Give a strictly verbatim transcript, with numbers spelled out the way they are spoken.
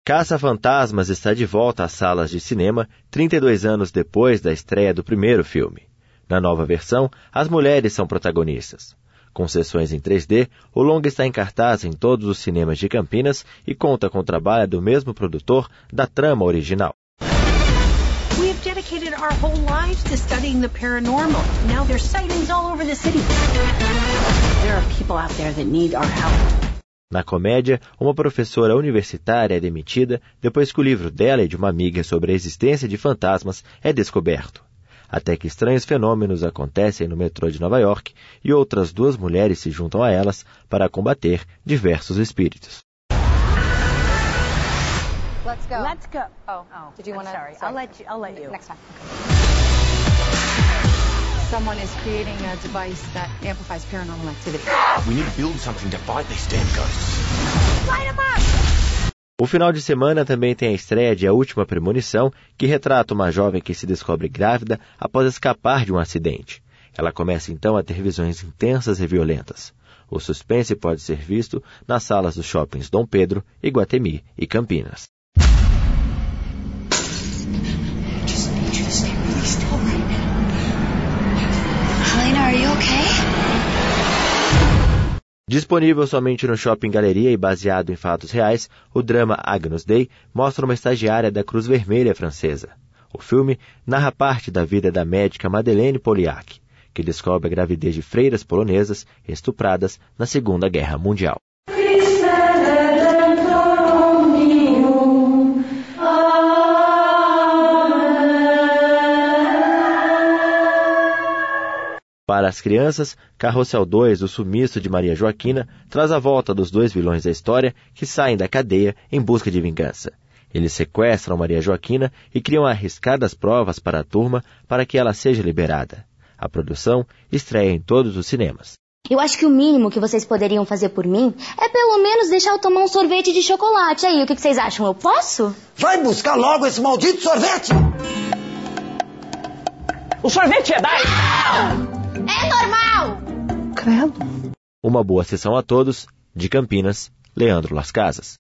Caça-Fantasmas está de volta às salas de cinema trinta e dois anos depois da estreia do primeiro filme. Na nova versão, as mulheres são protagonistas. Com sessões em três D, o longa está em cartaz em todos os cinemas de Campinas e conta com o trabalho do mesmo produtor da trama original. We have dedicated our whole lives to studying the paranormal. Now there's sightings all over the city. There are people out there that need our help. Na comédia, uma professora universitária é demitida depois que o livro dela e de uma amiga sobre a existência de fantasmas é descoberto. Até que estranhos fenômenos acontecem no metrô de Nova York e outras duas mulheres se juntam a elas para combater diversos espíritos. Let's go. Let's go. Oh, oh. Did you want to? Sorry. I'll let you. I'll let you. Next time. Someone is creating a device that amplifies paranormal activity. We need to build something to fight these damn ghosts. Light 'em up! O final de semana também tem a estreia de A Última Premonição, que retrata uma jovem que se descobre grávida após escapar de um acidente. Ela começa então a ter visões intensas e violentas. O suspense pode ser visto nas salas dos shoppings Dom Pedro, Iguatemi e Campinas. Are you okay? Disponível somente no Shopping Galeria e baseado em fatos reais, o drama Agnus Dei mostra uma estagiária da Cruz Vermelha francesa. O filme narra parte da vida da médica Madeleine Poliak, que descobre a gravidez de freiras polonesas estupradas na Segunda Guerra Mundial. Para as crianças, Carrossel dois, O Sumiço de Maria Joaquina, traz a volta dos dois vilões da história que saem da cadeia em busca de vingança. Eles sequestram Maria Joaquina e criam arriscadas provas para a turma para que ela seja liberada. A produção estreia em todos os cinemas. Eu acho que o mínimo que vocês poderiam fazer por mim é pelo menos deixar eu tomar um sorvete de chocolate. Aí, o que vocês acham? Eu posso? Vai buscar logo esse maldito sorvete! O sorvete é da... É normal! Credo. Uma boa sessão a todos. De Campinas, Leandro Las Casas.